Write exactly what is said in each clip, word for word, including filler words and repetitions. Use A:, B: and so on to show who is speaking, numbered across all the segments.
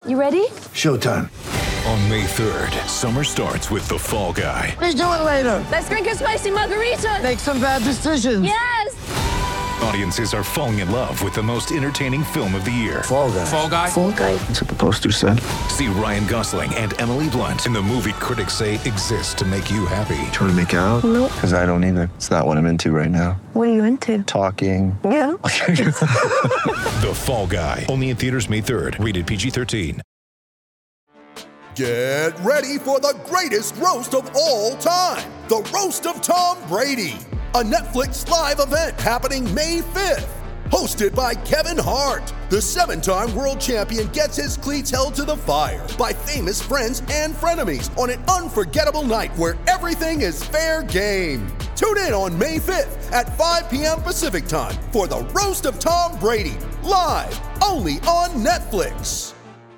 A: You ready?
B: Showtime.
C: On May third, summer starts with The Fall Guy.
B: Let's do it later.
A: Let's drink a spicy margarita.
B: Make some bad decisions.
A: Yes!
C: Audiences are falling in love with the most entertaining film of the year.
B: Fall Guy.
D: Fall Guy?
A: Fall Guy.
B: That's what the poster said.
C: See Ryan Gosling and Emily Blunt in the movie critics say exists to make you happy.
E: Trying to make it out?
A: Nope.
E: Because I don't either. It's not what I'm into right now.
A: What are you into?
E: Talking.
A: Yeah.
C: The Fall Guy. Only in theaters May third. Rated P G thirteen.
F: Get ready for the greatest roast of all time. The Roast of Tom Brady. A Netflix live event happening May fifth. Hosted by Kevin Hart. The seven-time world champion gets his cleats held to the fire by famous friends and frenemies on an unforgettable night where everything is fair game. Tune in on May fifth at five p.m. Pacific time for the Roast of Tom Brady. Live only on Netflix.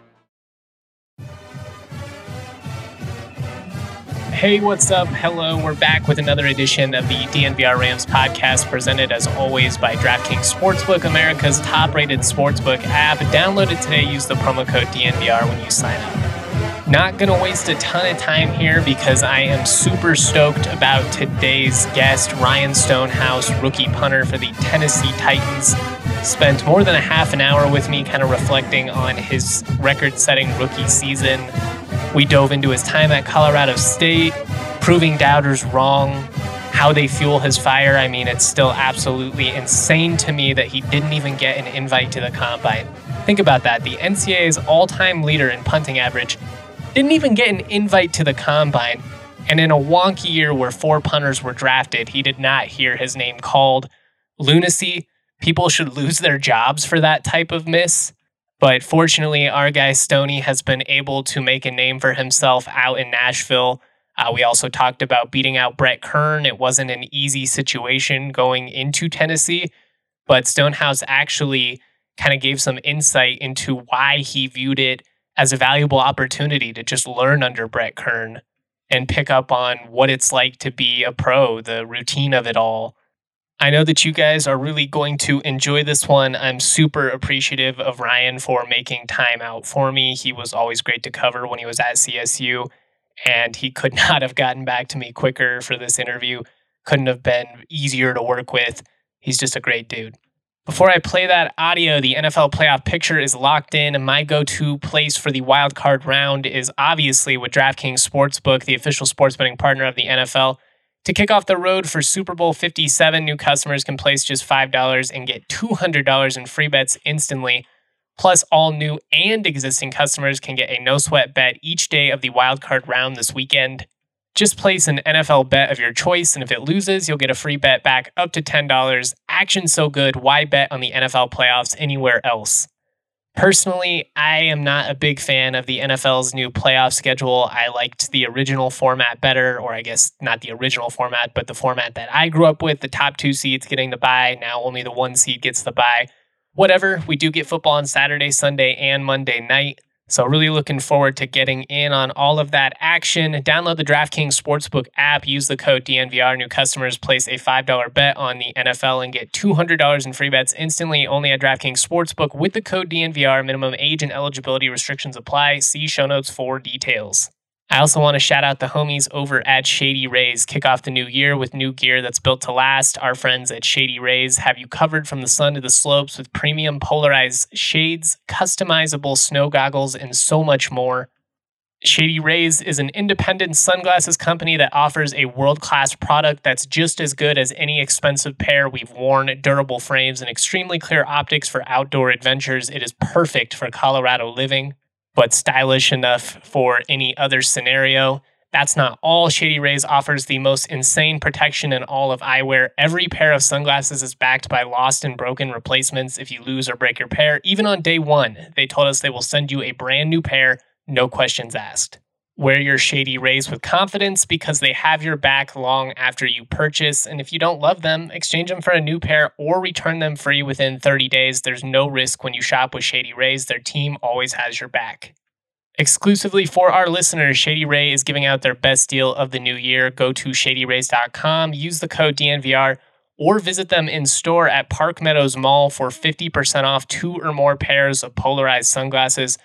G: Hey, what's up? Hello, we're back with another edition of the D N V R Rams podcast, presented as always by DraftKings Sportsbook, America's top-rated sportsbook app. Download it today, use the promo code D N V R when you sign up. Not going to waste a ton of time here because I am super stoked about today's guest. Ryan Stonehouse, rookie punter for the Tennessee Titans, spent more than a half an hour with me kind of reflecting on his record-setting rookie season. We dove into his time at Colorado State, proving doubters wrong, how they fuel his fire. I mean, it's still absolutely insane to me that he didn't even get an invite to the combine. Think about that. The N C double A's all-time leader in punting average didn't even get an invite to the combine. And in a wonky year where four punters were drafted, he did not hear his name called. Lunacy. People should lose their jobs for that type of miss. But fortunately, our guy Stoney has been able to make a name for himself out in Nashville. Uh, we also talked about beating out Brett Kern. It wasn't an easy situation going into Tennessee, but Stonehouse actually kind of gave some insight into why he viewed it as a valuable opportunity to just learn under Brett Kern and pick up on what it's like to be a pro, the routine of it all. I know that you guys are really going to enjoy this one. I'm super appreciative of Ryan for making time out for me. He was always great to cover when he was at C S U, and he could not have gotten back to me quicker for this interview. Couldn't have been easier to work with. He's just a great dude. Before I play that audio, the N F L playoff picture is locked in. My go-to place for the wild card round is obviously with DraftKings Sportsbook, the official sports betting partner of the N F L. To kick off the road for Super Bowl fifty-seven, new customers can place just five dollars and get two hundred dollars in free bets instantly. Plus, all new and existing customers can get a no-sweat bet each day of the wildcard round this weekend. Just place an N F L bet of your choice, and if it loses, you'll get a free bet back up to ten dollars. Action's so good, why bet on the N F L playoffs anywhere else? Personally, I am not a big fan of the N F L's new playoff schedule. I liked the original format better, or I guess not the original format, but the format that I grew up with, the top two seeds getting the bye. Now only the one seed gets the bye. Whatever, we do get football on Saturday, Sunday, and Monday night. So really looking forward to getting in on all of that action. Download the DraftKings Sportsbook app. Use the code D N V R. New customers place a five dollars bet on the N F L and get two hundred dollars in free bets instantly only at DraftKings Sportsbook with the code D N V R. Minimum age and eligibility restrictions apply. See show notes for details. I also want to shout out the homies over at Shady Rays. Kick off the new year with new gear that's built to last. Our friends at Shady Rays have you covered from the sun to the slopes with premium polarized shades, customizable snow goggles, and so much more. Shady Rays is an independent sunglasses company that offers a world-class product that's just as good as any expensive pair we've worn. Durable frames and extremely clear optics for outdoor adventures. It is perfect for Colorado living, but stylish enough for any other scenario. That's not all. Shady Rays offers the most insane protection in all of eyewear. Every pair of sunglasses is backed by lost and broken replacements if you lose or break your pair. Even on day one, they told us they will send you a brand new pair, no questions asked. Wear your Shady Rays with confidence because they have your back long after you purchase. And if you don't love them, exchange them for a new pair or return them free within thirty days. There's no risk when you shop with Shady Rays. Their team always has your back. Exclusively for our listeners, Shady Ray is giving out their best deal of the new year. Go to shady rays dot com, use the code D N V R, or visit them in store at Park Meadows Mall for fifty percent off two or more pairs of polarized sunglasses.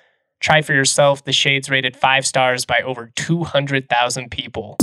G: Try for yourself. The Shades rated five stars by over two hundred thousand people.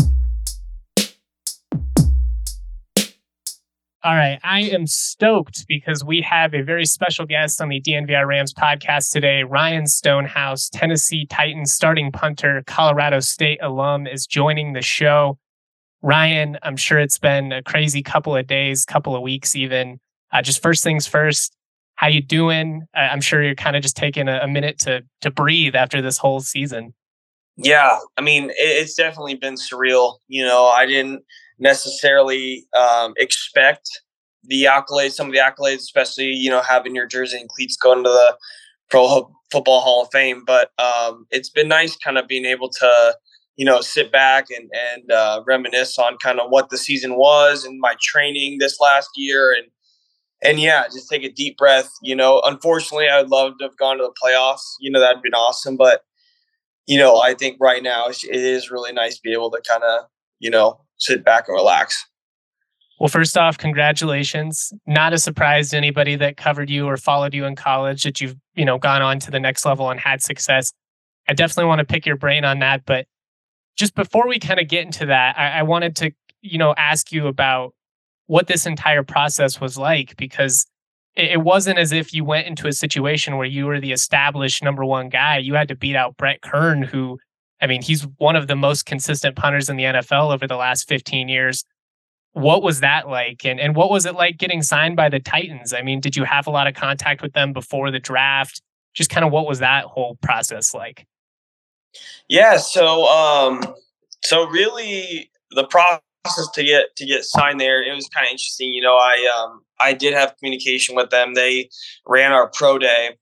G: All right, I am stoked because we have a very special guest on the D N V R Rams podcast today. Ryan Stonehouse, Tennessee Titans starting punter, Colorado State alum, is joining the show. Ryan, I'm sure it's been a crazy couple of days, couple of weeks even. Uh, just first things first, how you doing? Uh, I'm sure you're kind of just taking a, a minute to to breathe after this whole season.
D: Yeah, I mean, it, it's definitely been surreal. You know, I didn't necessarily um, expect the accolades, some of the accolades, especially, you know, having your jersey and cleats going to the Pro Football Hall of Fame. But um, it's been nice kind of being able to, you know, sit back and, and uh, reminisce on kind of what the season was and my training this last year. And, and yeah, just take a deep breath. You know, unfortunately, I'd love to have gone to the playoffs. You know, that'd been awesome. But, you know, I think right now it is really nice to be able to kind of, you know, sit back and relax.
G: Well, first off, congratulations. Not a surprise to anybody that covered you or followed you in college that you've, you know, gone on to the next level and had success. I definitely want to pick your brain on that. But just before we kind of get into that, I, I wanted to, you know, ask you about what this entire process was like, because it, it wasn't as if you went into a situation where you were the established number one guy. You had to beat out Brett Kern, who, I mean, he's one of the most consistent punters in the N F L over the last fifteen years. What was that like? And and what was it like getting signed by the Titans? I mean, did you have a lot of contact with them before the draft? Just kind of what was that whole process like?
D: Yeah, so um, so really the process to get to get signed there, it was kind of interesting. You know, I um, I did have communication with them. They ran our pro day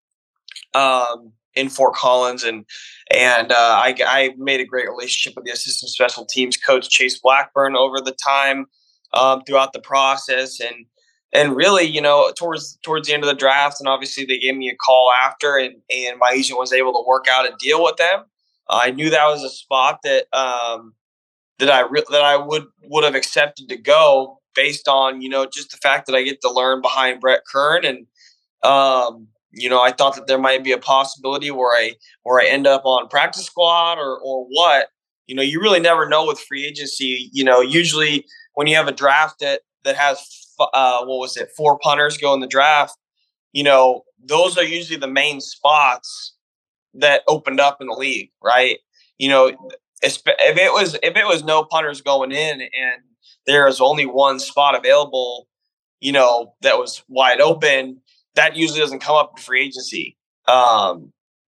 D: um, in Fort Collins, and and uh, I, I made a great relationship with the assistant special teams coach Chase Blackburn over the time um, throughout the process, and and really, you know, towards towards the end of the draft, and obviously they gave me a call after, and and my agent was able to work out a deal with them. Uh, I knew that was a spot that um, that I re- that I would would have accepted to go based on, you know, just the fact that I get to learn behind Brett Kern, and um, you know, I thought that there might be a possibility where I where I end up on practice squad or or what. You know, you really never know with free agency. You know, usually when you have a draft that that has uh, what was it, four punters go in the draft, you know, those are usually the main spots that opened up in the league, right? You know, if it was if it was no punters going in and there is only one spot available, you know, that was wide open, that usually doesn't come up in free agency. Um,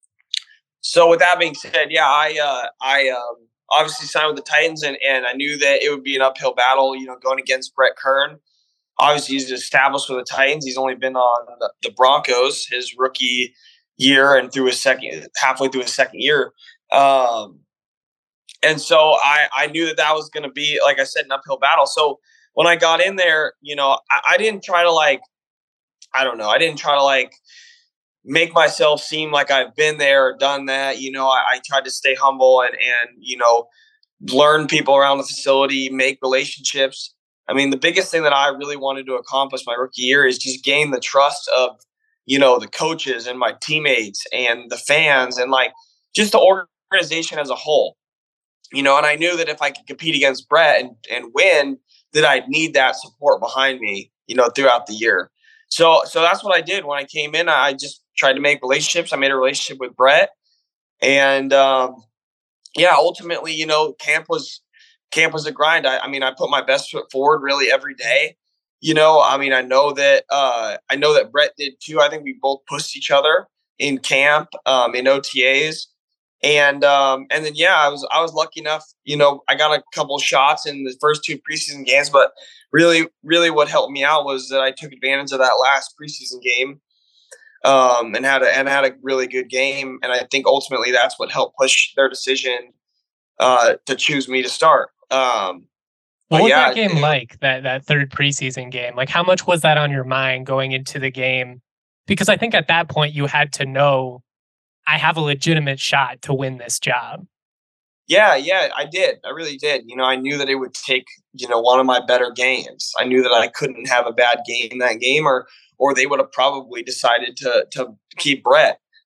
D: so with that being said, yeah, I uh, I um, obviously signed with the Titans, and, and I knew that it would be an uphill battle, you know, going against Brett Kern. Obviously, he's established with the Titans. He's only been on the, the Broncos his rookie year and through his second, halfway through his second year. Um, and so I, I knew that that was going to be, like I said, an uphill battle. So when I got in there, you know, I, I didn't try to like, I don't know, I didn't try to like make myself seem like I've been there or done that. You know, I, I tried to stay humble and, and, you know, learn people around the facility, make relationships. I mean, the biggest thing that I really wanted to accomplish my rookie year is just gain the trust of, you know, the coaches and my teammates and the fans and like just the organization as a whole, you know, and I knew that if I could compete against Brett and, and win, that I'd need that support behind me, you know, throughout the year. So, so that's what I did when I came in. I just tried to make relationships. I made a relationship with Brett, and um, yeah, ultimately, you know, camp was, camp was a grind. I, I mean, I put my best foot forward really every day. You know, I mean, I know that uh, I know that Brett did too. I think we both pushed each other in camp, um, in O T As, and um, and then yeah, I was I was lucky enough. You know, I got a couple shots in the first two preseason games, but really, really, what helped me out was that I took advantage of that last preseason game, um, and had a and had a really good game. And I think ultimately that's what helped push their decision uh, to choose me to start. Um,
G: What was
D: yeah,
G: that game like, that, that third preseason game? Like, how much was that on your mind going into the game? Because I think at that point you had to know, I have a legitimate shot to win this job.
D: Yeah, yeah, I did. I really did. You know, I knew that it would take, you know, one of my better games. I knew that I couldn't have a bad game that game, or or they would have probably decided to to keep Brett.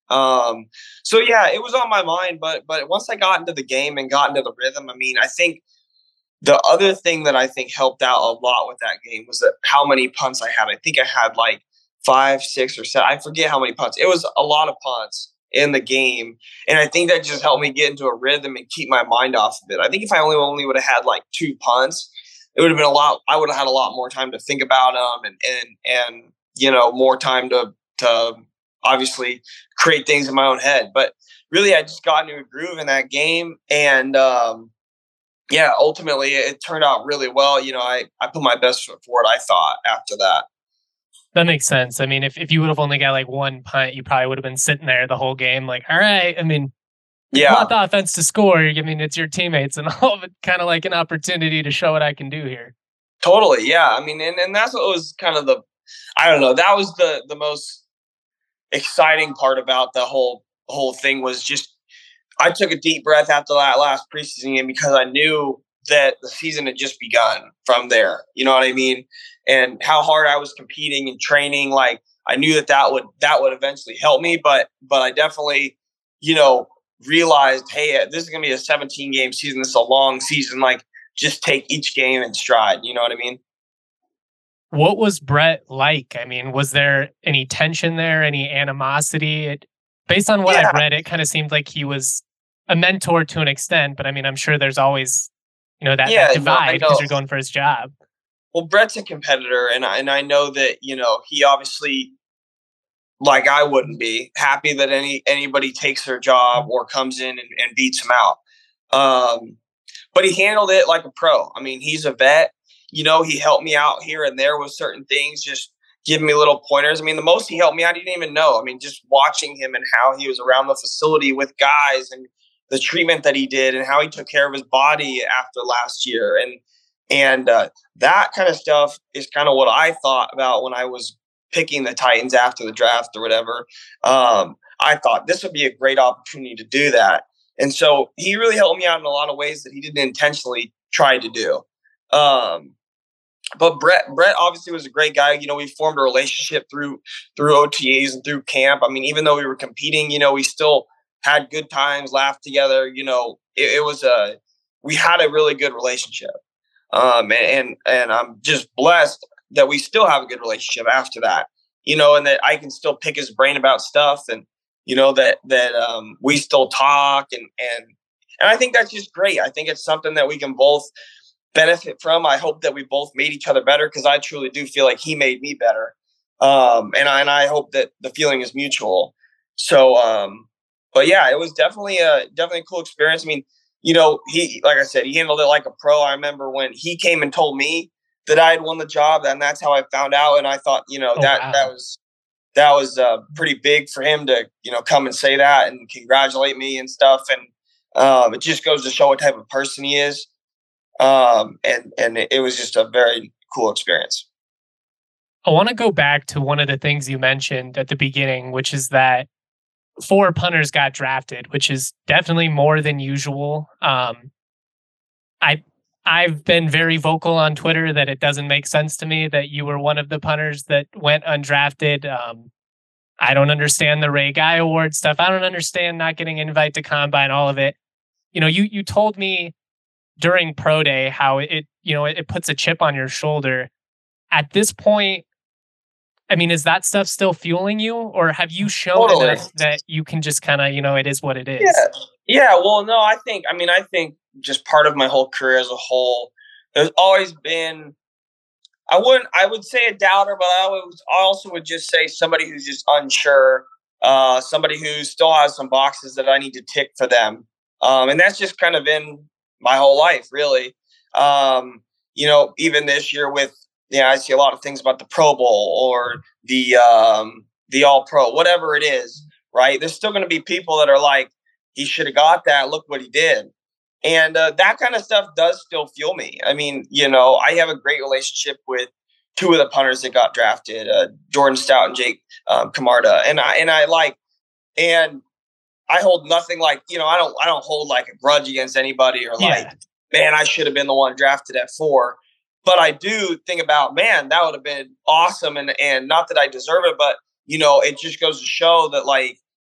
D: Um, so yeah, it was on my mind, but but once I got into the game and got into the rhythm, I mean, I think the other thing that I think helped out a lot with that game was that how many punts I had. I think I had like five, six, or seven. I forget how many punts. It was a lot of punts in the game, and I think that just helped me get into a rhythm and keep my mind off of it. I think if I only only would have had like two punts, it would have been a lot. I would have had a lot more time to think about them, and and and you know, more time to to obviously create things in my own head. But really, I just got into a groove in that game, and um, yeah, ultimately it turned out really well. You know, I, I put my best foot forward, I thought, after that.
G: That makes sense. I mean, if, if you would have only got like one punt, you probably would have been sitting there the whole game like, all right, I mean,
D: yeah,
G: you want the offense to score. I mean, it's your teammates and all of it, kind of like an opportunity to show what I can do here.
D: Totally, yeah. I mean, and, and that's what was kind of the, I don't know, that was the the most exciting part about the whole whole thing was just, I took a deep breath after that last preseason game because I knew that the season had just begun from there. You know what I mean? And how hard I was competing and training. Like, I knew that that would, that would eventually help me, but, but I definitely, you know, realized, hey, this is going to be a seventeen game season. This is a long season. Like, just take each game in stride. You know what I mean?
G: What was Brett like? I mean, was there any tension there, any animosity? It, based on what
D: yeah.
G: I've read, it kind of seemed like he was a mentor to an extent, but I mean, I'm sure there's always, you know, that,
D: yeah,
G: that divide
D: no,
G: because you're going for his job.
D: Well, Brett's a competitor, and I, and I know that, you know, he obviously, like I wouldn't be, happy that any anybody takes their job or comes in and, and beats him out. Um, but he handled it like a pro. I mean, he's a vet. You know, he helped me out here and there with certain things, just giving me little pointers. I mean, the most he helped me out, he didn't even know. I mean, just watching him and how he was around the facility with guys and the treatment that he did and how he took care of his body after last year. And and uh, that kind of stuff is kind of what I thought about when I was picking the Titans after the draft or whatever. Um, I thought this would be a great opportunity to do that. And so he really helped me out in a lot of ways that he didn't intentionally try to do. Um, but Brett, Brett obviously was a great guy. You know, we formed a relationship through, through O T As and through camp. I mean, even though we were competing, you know, we still had good times, laughed together. You know, it, it was a, we had a really good relationship. Um, and, and, and I'm just blessed that we still have a good relationship after that, you know, and that I can still pick his brain about stuff and, you know, that, that, um, we still talk and, and, and I think that's just great. I think it's something that we can both benefit from. I hope that we both made each other better, because I truly do feel like he made me better. Um, and I, and I hope that the feeling is mutual. So, um, but yeah, it was definitely a, definitely a cool experience. I mean, you know, he, like I said, he handled it like a pro. I remember when he came and told me that I had won the job, and that's how I found out. And I thought, you know,
G: oh,
D: that,
G: wow.
D: that was, that was uh, pretty big for him to, you know, come and say that and congratulate me and stuff. And um, it just goes to show what type of person he is. Um, and, and it was just a very cool experience.
G: I want to go back to one of the things you mentioned at the beginning, which is that four punters got drafted, which is definitely more than usual. Um, I, I've been very vocal on Twitter that it doesn't make sense to me that you were one of the punters that went undrafted. Um, I don't understand the Ray Guy Award stuff. I don't understand not getting an invite to combine, all of it. You know, you, you told me during Pro Day how it, you know, it, it puts a chip on your shoulder. At this point, I mean, is that stuff still fueling you, or have you shown
D: Totally.
G: enough that you can just kind of, you know, it is what it is?
D: Yeah. Yeah. Well, no, I think, I mean, I think just part of my whole career as a whole, there's always been, I wouldn't, I would say a doubter, but I, would, I also would just say somebody who's just unsure, uh, somebody who still has some boxes that I need to tick for them. Um, and that's just kind of been my whole life, really. Um, you know, even this year with, yeah, I see a lot of things about the Pro Bowl or the um, the All Pro, whatever it is, right? There's still going to be people that are like, he should have got that. Look what he did. And uh, that kind of stuff does still fuel me. I mean, you know, I have a great relationship with two of the punters that got drafted, uh, Jordan Stout and Jake um, Camarda. And I, and I like, and I hold nothing like, you know, I don't, I don't hold like a grudge against anybody or like,
G: Yeah.
D: man, I should have been the one drafted at four. But I do think about, man, that would have been awesome. And, and not that I deserve it, but, you know, it just goes to show that, like,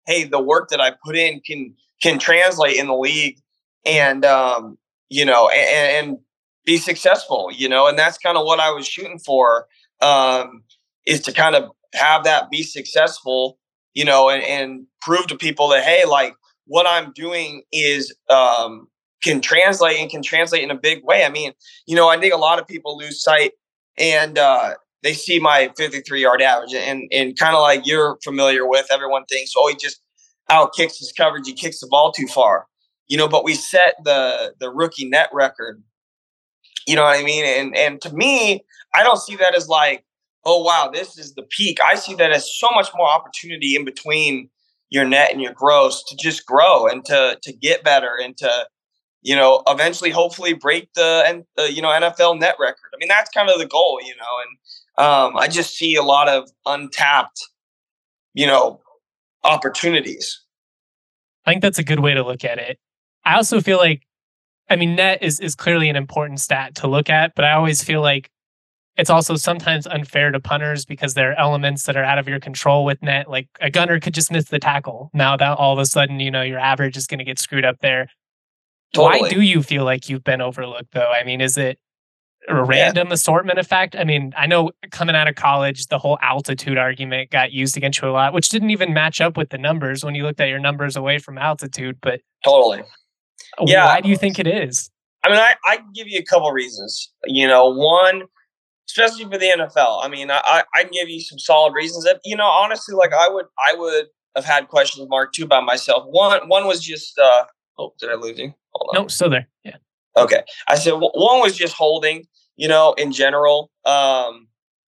D: hey, the work that I put in can can translate in the league, and um, you know, and, and be successful, you know, and that's kind of what I was shooting for, um, is to kind of have that be successful, you know, and, and prove to people that, hey, like what I'm doing is, um, can translate and can translate in a big way. I mean, you know, I think a lot of people lose sight and, uh, they see my fifty-three yard average and, and kind of like you're familiar with, everyone thinks, oh, he just out kicks his coverage. He kicks the ball too far, you know, but we set the, the rookie net record. You know what I mean? And and to me, I don't see that as like, oh, wow, this is the peak. I see that as so much more opportunity in between your net and your gross to just grow and to to get better and to, you know, eventually, hopefully break the, uh, you know, N F L net record. I mean, that's kind of the goal, you know, and um, I just see a lot of untapped, you know, opportunities.
G: I think that's a good way to look at it. I also feel like, I mean, net is, is clearly an important stat to look at, but I always feel like it's also sometimes unfair to punters because there are elements that are out of your control with net. Like a gunner could just miss the tackle. Now that all of a sudden, you know, your average is going to get screwed up there. Totally. Why do you feel like you've been overlooked though? I mean, is it a random yeah. assortment effect? I mean, I know coming out of college, the whole altitude argument got used against you a lot, which didn't even match up with the numbers when you looked at your numbers away from altitude, but
D: totally. Yeah.
G: Why do you think it is?
D: I mean, I, I can give you a couple reasons. You know, one, especially for the N F L. I mean, I, I can give you some solid reasons. That, you know, honestly, like I would I would have had questions marked too by myself. One one was just, uh, oh, did I lose you? Hold on.
G: No, still there. Yeah.
D: Okay. I said well, one was just holding, you know, in general. Um,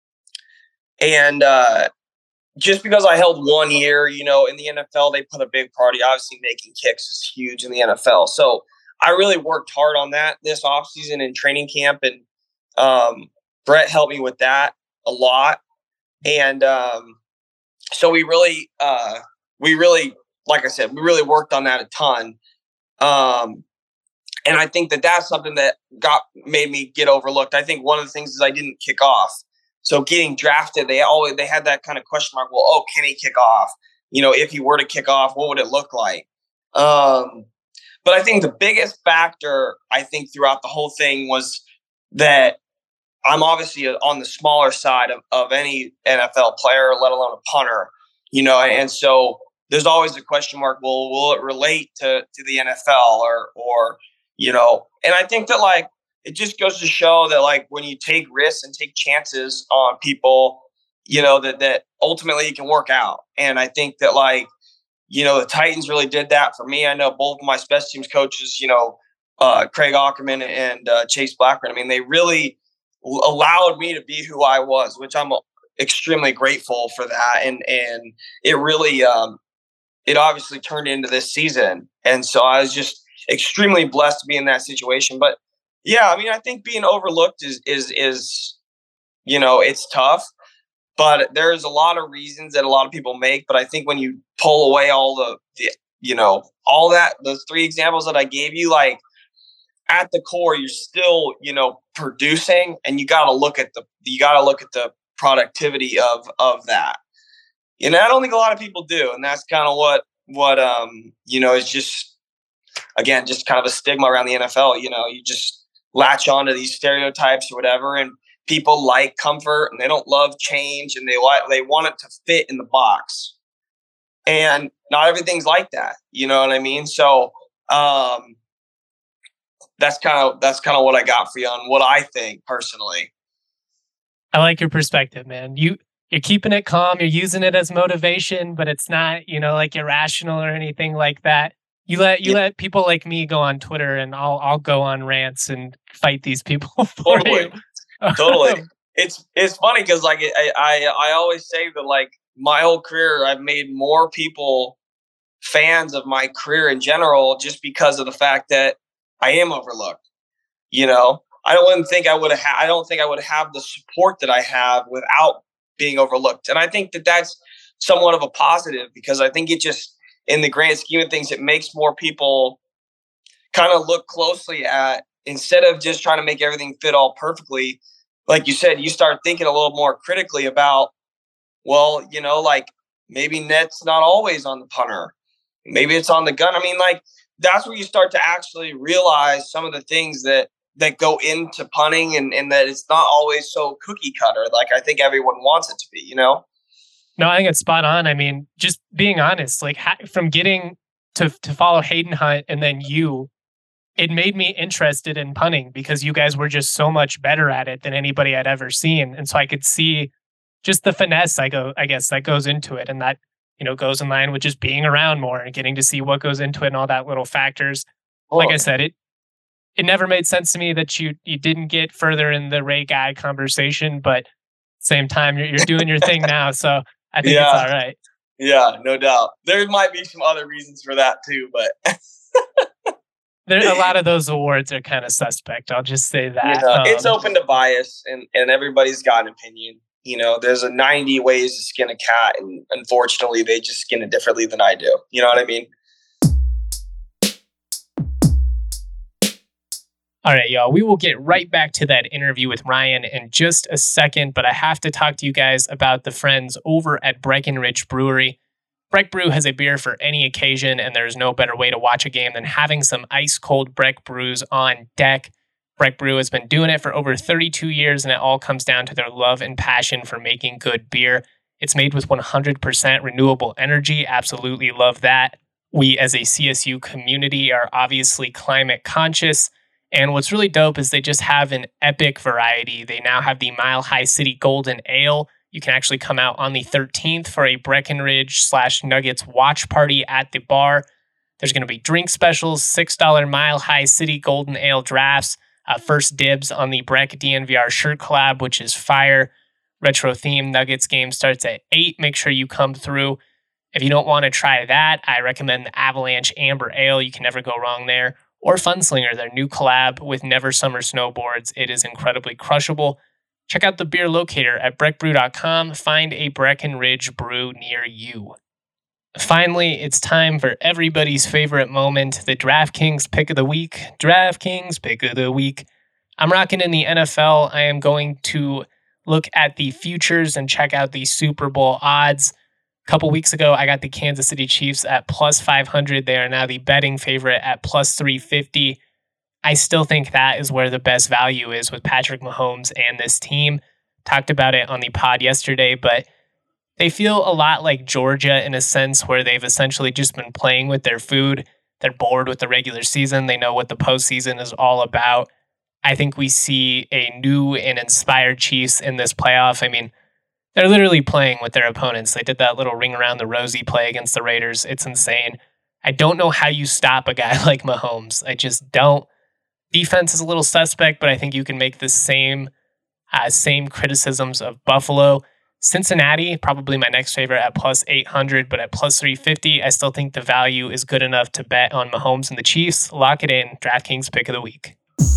D: and uh, just because I held one year, you know, in the N F L, they put a big party. Obviously, making kicks is huge in the N F L. So I really worked hard on that this offseason in training camp. And um, Brett helped me with that a lot. And um, so we really, uh, we really, like I said, we really worked on that a ton. Um, and I think that that's something that got made me get overlooked. I think one of the things is I didn't kick off. So getting drafted, they always they had that kind of question mark. Well, oh, can he kick off? You know, if he were to kick off, what would it look like? Um, but I think the biggest factor, I think, throughout the whole thing was that I'm obviously on the smaller side of, of any N F L player, let alone a punter. You know, and so there's always a question mark. Well, will it relate to to the N F L or or you know? And I think that like. It just goes to show that, like, when you take risks and take chances on people, you know, that, that ultimately it can work out. And I think that, like, you know, the Titans really did that for me. I know both of my special teams coaches, you know, uh, Craig Ackerman and uh, Chase Blackburn, I mean, they really allowed me to be who I was, which I'm extremely grateful for that. And, and it really, um, it obviously turned into this season. And so I was just extremely blessed to be in that situation. But yeah, I mean, I think being overlooked is, is, is, you know, it's tough, but there's a lot of reasons that a lot of people make. But I think when you pull away all the, the you know, all that, those three examples that I gave you, like at the core, you're still, you know, producing, and you got to look at the, you got to look at the productivity of, of that. You know, I don't think a lot of people do. And that's kind of what, what, um, you know, is just, again, just kind of a stigma around the N F L. You know, you just latch onto these stereotypes or whatever, and people like comfort and they don't love change, and they like they want it to fit in the box, and not everything's like that. You know what I mean? So um, that's kind of that's kind of what I got for you on what I think personally.
G: I like your perspective, man. You you're keeping it calm. You're using it as motivation, but it's not, you know, like irrational or anything like that. You let you yeah. let people like me go on Twitter, and I'll I'll go on rants and fight these people for
D: totally.
G: you.
D: Totally. It's it's funny because like I, I I always say that like my whole career I've made more people fans of my career in general just because of the fact that I am overlooked. You know, I don't think I would have ha- I don't think I would have the support that I have without being overlooked, and I think that that's somewhat of a positive because I think it just, in the grand scheme of things, it makes more people kind of look closely at, instead of just trying to make everything fit all perfectly. Like you said, you start thinking a little more critically about, well, you know, like Maybe net's not always on the punter. Maybe it's on the gun. I mean, like, that's where you start to actually realize some of the things that that go into punting, and, and that it's not always so cookie cutter like I think everyone wants it to be, you know?
G: No, I think it's spot on. I mean, just being honest, like ha- from getting to to follow Hayden Hunt and then you, it made me interested in punting because you guys were just so much better at it than anybody I'd ever seen. And so I could see just the finesse, I go, I guess, that goes into it. And that, you know, goes in line with just being around more and getting to see what goes into it and all that little factors. Oh. Like I said, it it never made sense to me that you you didn't get further in the Ray Guy conversation, but same time, you're, you're doing your thing now. So I think yeah. it's all right.
D: Yeah, no doubt. There might be some other reasons for that too, but
G: there a lot of those awards are kind of suspect. I'll just say that.
D: You know,
G: um,
D: it's open to bias, and, and everybody's got an opinion. You know, there's a ninety ways to skin a cat, and unfortunately, they just skin it differently than I do. You know what I mean?
G: All right, y'all, we will get right back to that interview with Ryan in just a second, but I have to talk to you guys about the friends over at Breckenridge Brewery. Breck Brew has a beer for any occasion, and there's no better way to watch a game than having some ice-cold Breck Brews on deck. Breck Brew has been doing it for over thirty-two years, and it all comes down to their love and passion for making good beer. It's made with one hundred percent renewable energy. Absolutely love that. We, as a C S U community, are obviously climate conscious. And what's really dope is they just have an epic variety. They now have the Mile High City Golden Ale. You can actually come out on the thirteenth for a Breckenridge slash Nuggets watch party at the bar. There's going to be drink specials, six dollars Mile High City Golden Ale drafts, uh, first dibs on the Breck D N V R shirt collab, which is fire. Retro theme Nuggets game starts at eight. Make sure you come through. If you don't want to try that, I recommend the Avalanche Amber Ale. You can never go wrong there. Or Funslinger, their new collab with Never Summer Snowboards. It is incredibly crushable. Check out the beer locator at breck brew dot com. Find a Breckenridge brew near you. Finally, it's time for everybody's favorite moment, the DraftKings Pick of the Week. DraftKings Pick of the Week. I'm rocking in the N F L. I am going to look at the futures and check out the Super Bowl odds. A couple weeks ago, I got the Kansas City Chiefs at plus five hundred. They are now the betting favorite at plus three fifty. I still think that is where the best value is with Patrick Mahomes and this team. Talked about it on the pod yesterday, but they feel a lot like Georgia in a sense where they've essentially just been playing with their food. They're bored with the regular season. They know what the postseason is all about. I think we see a new and inspired Chiefs in this playoff. I mean, they're literally playing with their opponents. They did that little ring around the rosy play against the Raiders. It's insane. I don't know how you stop a guy like Mahomes. I just don't. Defense is a little suspect, but I think you can make the same uh, same criticisms of Buffalo. Cincinnati, probably my next favorite at plus eight hundred, but at plus three fifty, I still think the value is good enough to bet on Mahomes and the Chiefs. Lock it in. DraftKings Pick of the Week.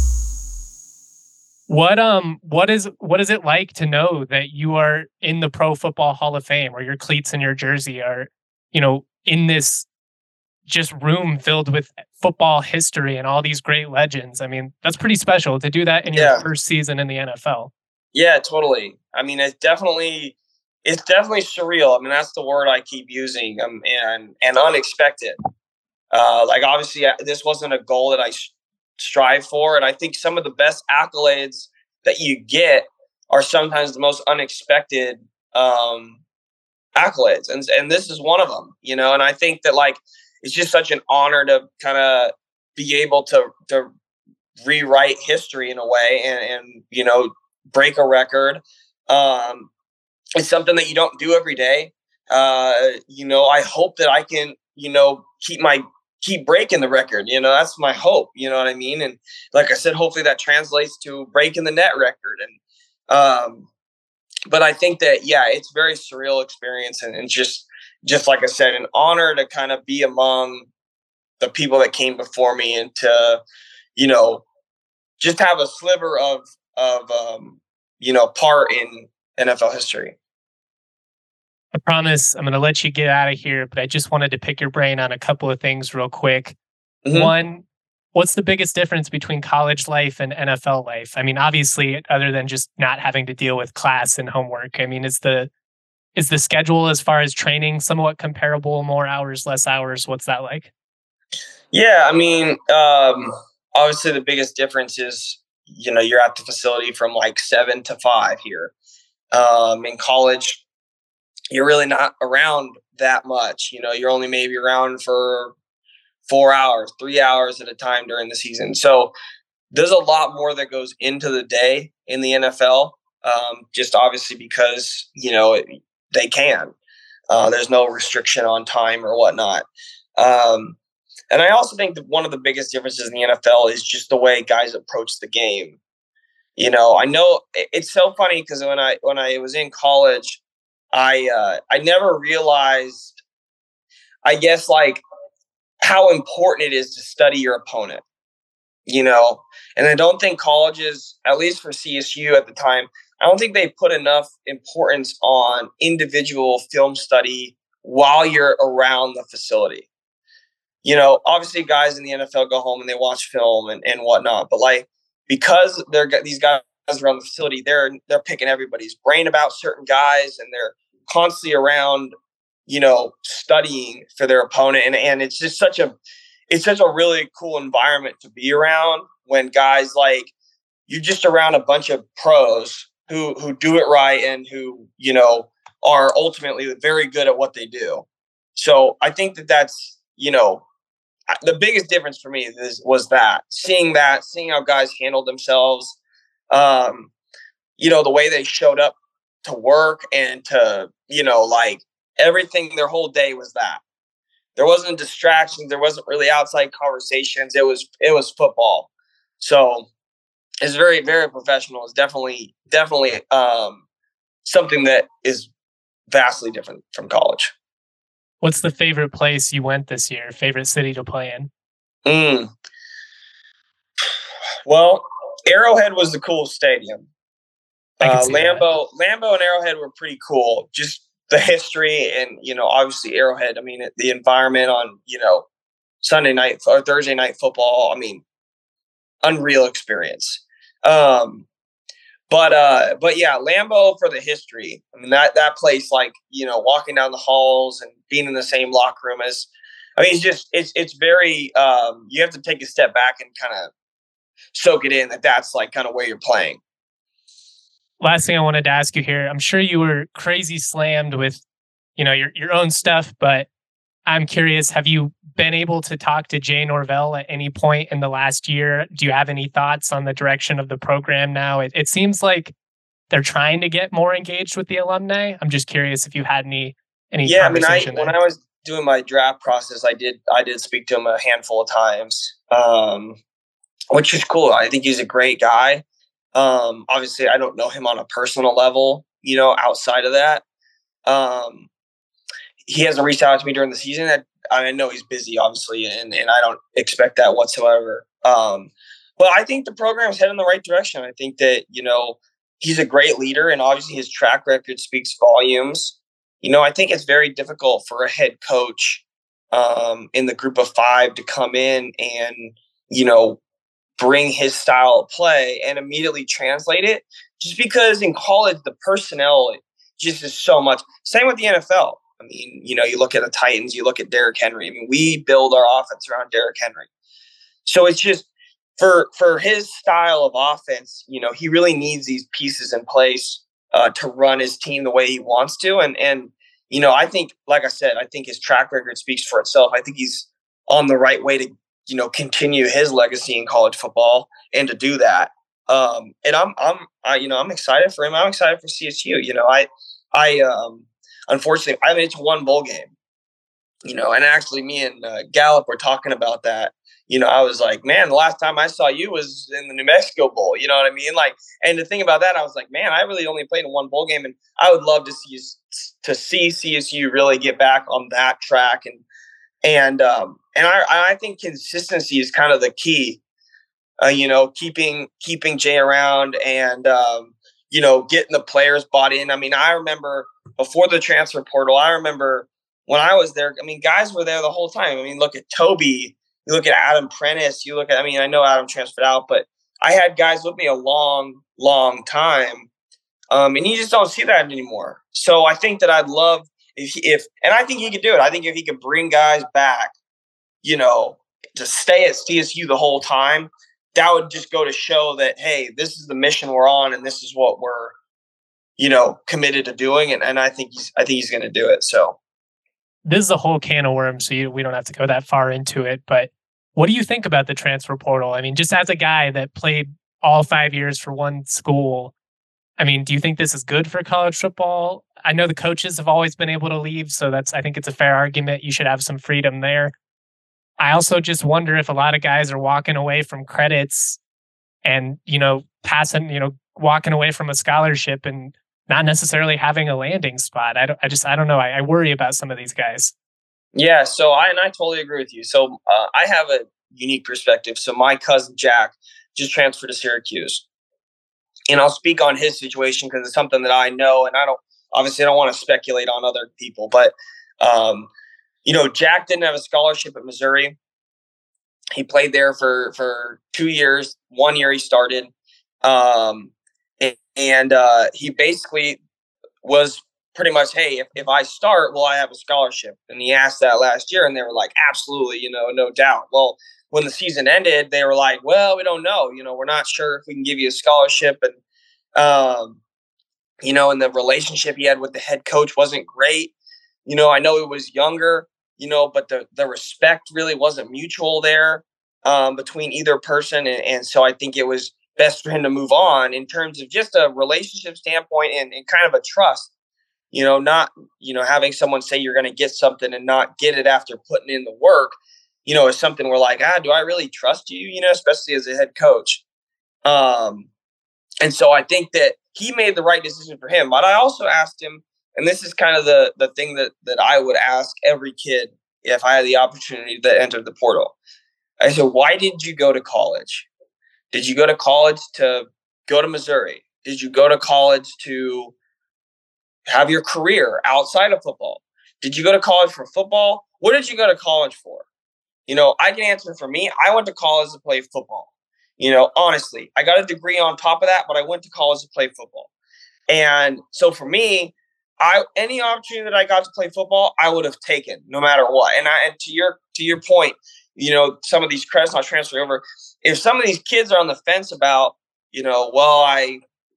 G: What um what is what is it like to know that you are in the Pro Football Hall of Fame, or your cleats and your jersey are, you know, in this just room filled with football history and all these great legends? I mean, that's pretty special to do that in your yeah. first season in the N F L.
D: Yeah, totally. I mean, it's definitely it's definitely surreal. I mean, that's the word I keep using. Um, and and unexpected. Uh, like obviously, this wasn't a goal that I sh- strive for, and I think some of the best accolades that you get are sometimes the most unexpected um, accolades, and and this is one of them. You know, and I think that like it's just such an honor to kind of be able to to rewrite history in a way, and and you know break a record. Um, it's something that you don't do every day. Uh, you know, I hope that I can you know keep my keep breaking the record. You know, that's my hope. You know what I mean? And like I said, hopefully that translates to breaking the net record. And, um, but I think that, yeah, it's a very surreal experience. And, and just, just like I said, an honor to kind of be among the people that came before me and to, you know, just have a sliver of, of, um, you know, part in N F L history.
G: I promise I'm going to let you get out of here, but I just wanted to pick your brain on a couple of things real quick. Mm-hmm. One, what's the biggest difference between college life and N F L life? I mean, obviously, other than just not having to deal with class and homework, I mean, is the Is the schedule as far as training somewhat comparable? More hours, less hours? What's that like?
D: Yeah, I mean, um, obviously the biggest difference is, you know, you're at the facility from like seven to five here. Um, in college, you're really not around that much. You know, you're only maybe around for four hours, three hours at a time during the season. So there's a lot more that goes into the day in the N F L, um, just obviously because, you know, it, they can. Uh, there's no restriction on time or whatnot. Um, and I also think that one of the biggest differences in the N F L is just the way guys approach the game. You know, I know it's so funny because when I when I was in college, I uh, I never realized, I guess, like how important it is to study your opponent. You know, and I don't think colleges, at least for C S U at the time, I don't think they put enough importance on individual film study while you're around the facility. You know, obviously guys in the N F L go home and they watch film and, and whatnot, but like, because they're these guys around the facility, they're they're picking everybody's brain about certain guys, and they're constantly around, you know, studying for their opponent. And, and it's just such a it's such a really cool environment to be around when guys like you're just around a bunch of pros who who do it right and who, you know, are ultimately very good at what they do. So I think that that's, you know, the biggest difference for me is, was that seeing that, seeing how guys handled themselves, um, you know, the way they showed up to work and to, you know, like everything, their whole day was that. There wasn't distractions. There wasn't really outside conversations. It was, it was football. So it's very, very professional. It's definitely, definitely um, something that is vastly different from college.
G: What's the favorite place you went this year? Favorite city to play in?
D: Mm. Well, Arrowhead was the coolest stadium. Uh, Lambeau, Lambeau and Arrowhead were pretty cool. Just the history and, you know, obviously Arrowhead. I mean, the environment on, you know, Sunday night or Thursday night football. I mean, unreal experience. Um, but uh, but yeah, Lambeau for the history. I mean, that that place, like, you know, walking down the halls and being in the same locker room as, I mean, it's just it's it's very. Um, you have to take a step back and kind of soak it in that that's like kind of where you're playing.
G: Last thing I wanted to ask you here, I'm sure you were crazy slammed with, you know, your, your own stuff, but I'm curious, have you been able to talk to Jay Norvell at any point in the last year? Do you have any thoughts on the direction of the program now? It, it seems like they're trying to get more engaged with the alumni. I'm just curious if you had any, any
D: yeah, conversation I mean, I,
G: there.
D: When I was doing my draft process, I did, I did speak to him a handful of times, um, which is cool. I think he's a great guy. Um, obviously I don't know him on a personal level, you know, outside of that. Um, he hasn't reached out to me during the season. I, I know he's busy, obviously, and, and I don't expect that whatsoever. Um, but I think the program's heading in the right direction. I think that, you know, he's a great leader, and obviously his track record speaks volumes. You know, I think it's very difficult for a head coach um, in the group of five to come in and, you know, bring his style of play and immediately translate it, just because in college, the personnel just is so much. Same with the N F L. I mean, you know, you look at the Titans, you look at Derrick Henry. I mean, we build our offense around Derrick Henry. So it's just for, for his style of offense, you know, he really needs these pieces in place uh, to run his team the way he wants to. And, and, you know, I think, like I said, I think his track record speaks for itself. I think he's on the right way to, you know, continue his legacy in college football and to do that. Um, and I'm, I'm, I, you know, I'm excited for him. I'm excited for C S U. You know, I, I, um, unfortunately, I made it to one bowl game, you know, and actually me and uh, Gallup were talking about that. You know, I was like, man, the last time I saw you was in the New Mexico Bowl. You know what I mean? Like, and the thing about that, I was like, man, I really only played in one bowl game, and I would love to see to see C S U really get back on that track. And and um, and I I think consistency is kind of the key. Uh, you know, keeping keeping Jay around and um, you know, getting the players bought in. I mean, I remember before the transfer portal, I remember when I was there. I mean, guys were there the whole time. I mean, look at Toby. You look at Adam Prentice. You look at, I mean, I know Adam transferred out, but I had guys with me a long, long time. Um, and you just don't see that anymore. So I think that I'd love if, he, if, and I think he could do it. I think if he could bring guys back, you know, to stay at C S U the whole time, that would just go to show that, hey, this is the mission we're on and this is what we're, you know, committed to doing. And, and I think he's, I think he's going to do it. So
G: this is a whole can of worms, so you, we don't have to go that far into it. But what do you think about the transfer portal? I mean, just as a guy that played all five years for one school, I mean, do you think this is good for college football? I know the coaches have always been able to leave, so that's, I think it's a fair argument. You should have some freedom there. I also just wonder if a lot of guys are walking away from credits and, you know, passing, you know, walking away from a scholarship and not necessarily having a landing spot. I don't, I just, I don't know. I, I worry about some of these guys.
D: Yeah. So I, and I totally agree with you. So uh, I have a unique perspective. So my cousin Jack just transferred to Syracuse, and I'll speak on his situation because it's something that I know, and I don't, obviously I don't want to speculate on other people, but, um, you know, Jack didn't have a scholarship at Missouri. He played there for, for two years. One year he started. Um, and and uh, he basically was pretty much, hey, if, if I start, will I have a scholarship? And he asked that last year, and they were like, absolutely, you know, no doubt. Well, when the season ended, they were like, well, we don't know. You know, we're not sure if we can give you a scholarship. And, um, you know, and the relationship he had with the head coach wasn't great. You know, I know he was younger, you know, but the, the respect really wasn't mutual there um, between either person. And, and so I think it was best for him to move on in terms of just a relationship standpoint and, and kind of a trust, you know, not, you know, having someone say you're going to get something and not get it after putting in the work, you know, is something we're like, ah, do I really trust you? You know, especially as a head coach. Um, and so I think that he made the right decision for him. But I also asked him, and this is kind of the, the thing that, that I would ask every kid if I had the opportunity to enter the portal. I said, why did you go to college? Did you go to college to go to Missouri? Did you go to college to have your career outside of football? Did you go to college for football? What did you go to college for? You know, I can answer for me. I went to college to play football. You know, honestly, I got a degree on top of that, but I went to college to play football. And so for me, I any opportunity that I got to play football, I would have taken no matter what. And I and to your to your point, you know, some of these credits not transferring over. If some of these kids are on the fence about, you know, well, I,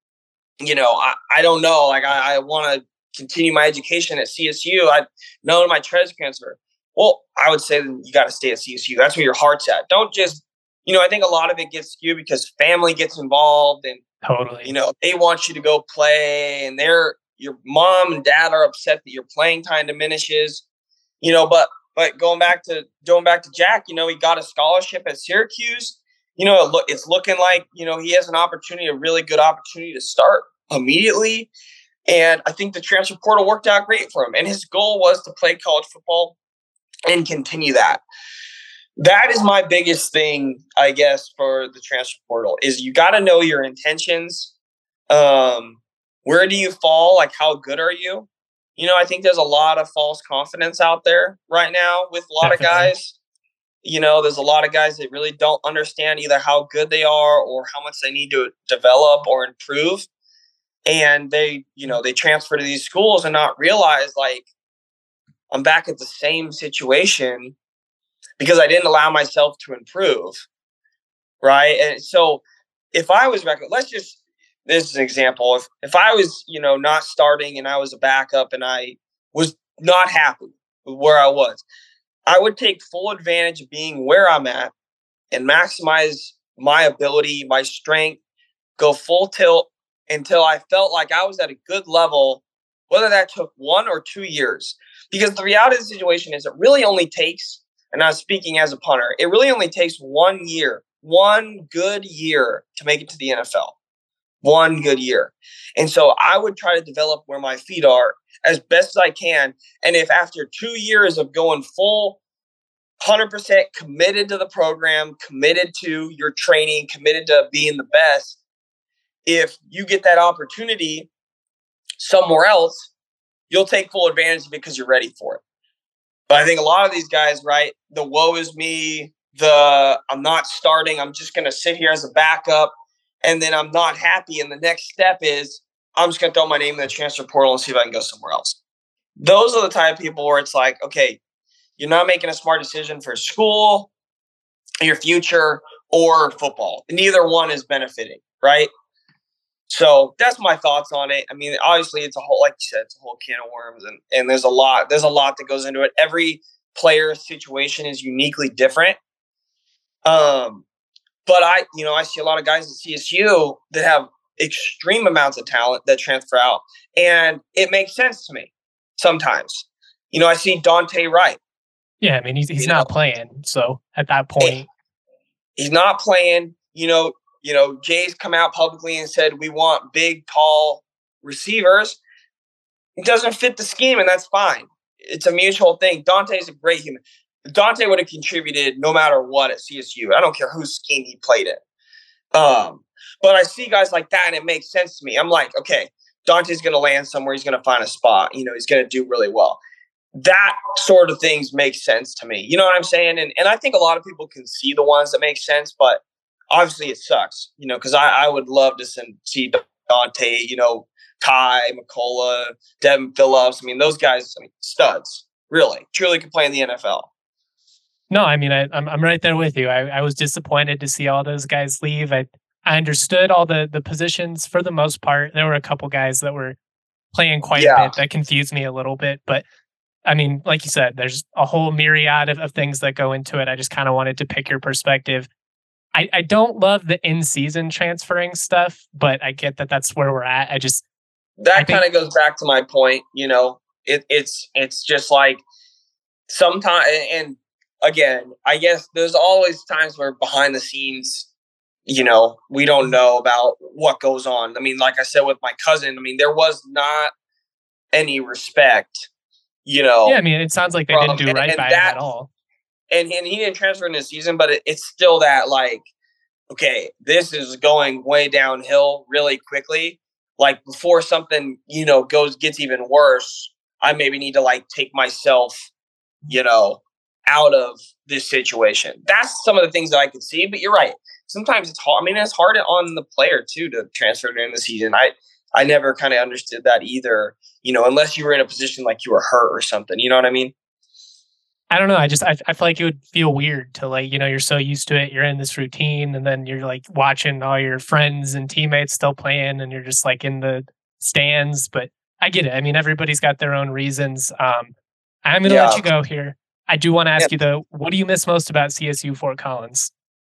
D: you know, I, I don't know, like I, I want to continue my education at C S U. I know my transfer. Well, I would say you got to stay at C S U. That's where your heart's at. Don't just, you know, I think a lot of it gets skewed because family gets involved and,
G: totally,
D: you know, they want you to go play and they're, your mom and dad are upset that your playing time diminishes, you know, but, but going back to, going back to Jack, you know, he got a scholarship at Syracuse. You know, it look, it's looking like, you know, he has an opportunity, a really good opportunity to start immediately. And I think the transfer portal worked out great for him. And his goal was to play college football and continue that. That is my biggest thing, I guess, for the transfer portal is you got to know your intentions. Um, where do you fall? Like, how good are you? You know, I think there's a lot of false confidence out there right now with a lot
G: Definitely.
D: of guys. You know, there's a lot of guys that really don't understand either how good they are or how much they need to develop or improve. And they, you know, they transfer to these schools and not realize, like, I'm back at the same situation because I didn't allow myself to improve. Right. And so if I was, let's just, this is an example. If, if I was, you know, not starting and I was a backup and I was not happy with where I was, I would take full advantage of being where I'm at and maximize my ability, my strength, go full tilt until I felt like I was at a good level, whether that took one or two years. Because the reality of the situation is it really only takes, and I'm speaking as a punter, it really only takes one year, one good year to make it to the N F L. One good year. And so I would try to develop where my feet are as best as I can. And if after two years of going full one hundred percent committed to the program, committed to your training, committed to being the best, if you get that opportunity somewhere else, you'll take full advantage of it because you're ready for it. But I think a lot of these guys, right, the woe is me, the I'm not starting, I'm just going to sit here as a backup, and then I'm not happy. And the next step is I'm just going to throw my name in the transfer portal and see if I can go somewhere else. Those are the type of people where it's like, okay, you're not making a smart decision for school, your future, or football. Neither one is benefiting, right? So that's my thoughts on it. I mean, obviously it's a whole, like you said, it's a whole can of worms, and, and there's a lot, there's a lot that goes into it. Every player's situation is uniquely different. Um, but I, you know, I see a lot of guys at C S U that have extreme amounts of talent that transfer out, and it makes sense to me sometimes. You know, I see Dante Wright.
G: Yeah, I mean, he's he's
D: you
G: not
D: know,
G: playing, so at that point,
D: he's not playing. You know, you know, Jay's come out publicly and said we want big, tall receivers. It doesn't fit the scheme, and that's fine. It's a mutual thing. Dante's a great human. Dante would have contributed no matter what at C S U. I don't care whose scheme he played in. Um, but I see guys like that, and it makes sense to me. I'm like, okay, Dante's going to land somewhere. He's going to find a spot. You know, he's going to do really well. That sort of things make sense to me. You know what I'm saying? And and I think a lot of people can see the ones that make sense, but obviously it sucks, you know, because I, I would love to send, see Dante, you know, Ty, McCullough, Devin Phillips. I mean, those guys, I mean, studs, really, truly could play in the N F L.
G: No, I mean, I, I'm I'm right there with you. I, I was disappointed to see all those guys leave. I I understood all the the positions for the most part. There were a couple guys that were playing quite
D: Yeah.
G: a bit that confused me a little bit, but I mean, like you said, there's a whole myriad of, of things that go into it. I just kind of wanted to pick your perspective. I, I don't love the in-season transferring stuff, but I get that that's where we're at. I just
D: That kind of goes back to my point. You know, it, it's it's just like sometimes, and again, I guess there's always times where behind the scenes, you know, we don't know about what goes on. I mean, like I said with my cousin, I mean, there was not any respect. You know,
G: yeah, I mean, it sounds like they
D: from,
G: didn't do
D: and,
G: right
D: and
G: by
D: that,
G: him at all.
D: And and he didn't transfer in this season, but it, it's still that like, okay, this is going way downhill really quickly. Like before something, you know, goes gets even worse, I maybe need to like take myself, you know, out of this situation. That's some of the things that I could see. But you're right. Sometimes it's hard. I mean, it's hard on the player too to transfer during the season. I I never kind of understood that either. You know, unless you were in a position like you were hurt or something. You know what I mean?
G: I don't know. I just, I, I feel like it would feel weird to like, you know, you're so used to it. You're in this routine and then you're like watching all your friends and teammates still playing and you're just like in the stands. But I get it. I mean, everybody's got their own reasons. Um, I'm going to
D: Yeah.
G: let you go here. I do want to ask
D: Yep.
G: you though, what do you miss most about C S U Fort Collins?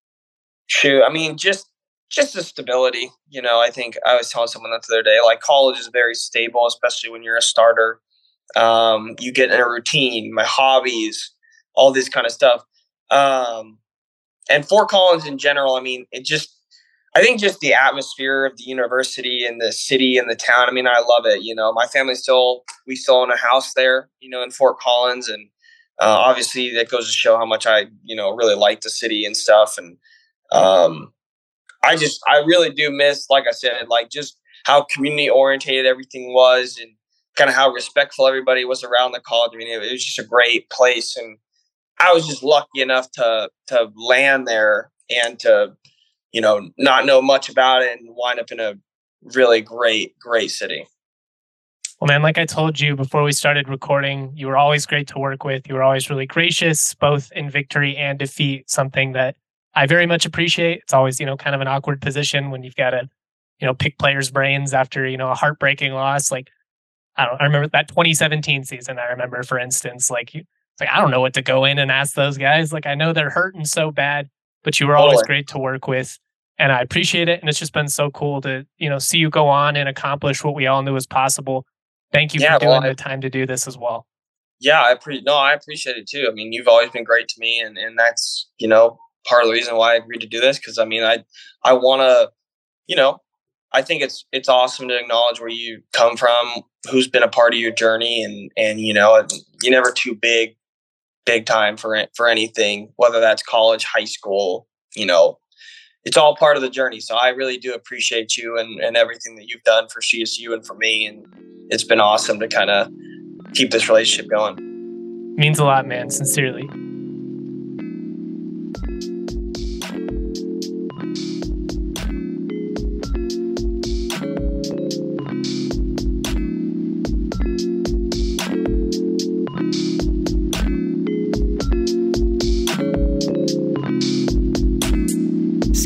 D: Shoot, I mean, just just the stability. You know, I think I was telling someone that the other day, like college is very stable, especially when you're a starter. Um, you get in a routine, my hobbies, all this kind of stuff. Um, and Fort Collins in general, I mean, it just, I think just the atmosphere of the university and the city and the town. I mean, I love it. You know, my family still, we still own a house there, you know, in Fort Collins. And uh, obviously that goes to show how much I, you know, really like the city and stuff. And um, I just, I really do miss, like I said, like just how community oriented everything was and kind of how respectful everybody was around the college. I mean, it, it was just a great place. And I was just lucky enough to, to land there and to, you know, not know much about it and wind up in a really great, great city.
G: Well, man, like I told you before we started recording, you were always great to work with. You were always really gracious, both in victory and defeat, something that I very much appreciate. It's always, you know, kind of an awkward position when you've got to, you know, pick players' brains after, you know, a heartbreaking loss. Like, I don't I remember that twenty seventeen season. I remember, for instance, like, you, it's like, I don't know what to go in and ask those guys. Like, I know they're hurting so bad, but you were always
D: Totally.
G: great to work with. And I appreciate it. And it's just been so cool to, you know, see you go on and accomplish what we all knew was possible. Thank you
D: Yeah,
G: for doing
D: well, I-
G: the time to do this as well.
D: Yeah, I pre- no, I appreciate it too. I mean, you've always been great to me, and, and that's, you know, part of the reason why I agreed to do this. Cause I mean, I, I want to, you know, I think it's, it's awesome to acknowledge where you come from, who's been a part of your journey, and, and, you know, you're never too big, big time for it, for anything, whether that's college, high school, you know, it's all part of the journey. So I really do appreciate you and, and everything that you've done for C S U and for me. And it's been awesome to kind of keep this relationship going.
G: Means a lot, man. Sincerely.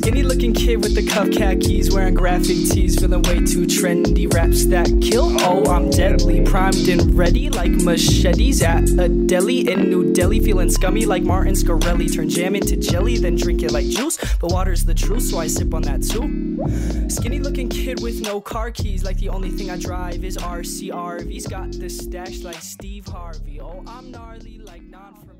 H: Skinny looking kid with the cuff khakis, wearing graphic tees, feeling way too trendy. Raps that kill, oh I'm deadly, primed and ready like machetes at a deli in New Delhi. Feeling scummy like Martin Scarelli, turn jam into jelly, then drink it like juice. But water's the truth, so I sip on that too. Skinny looking kid with no car keys, like the only thing I drive is R C R V's. Got the stash like Steve Harvey, oh I'm gnarly like non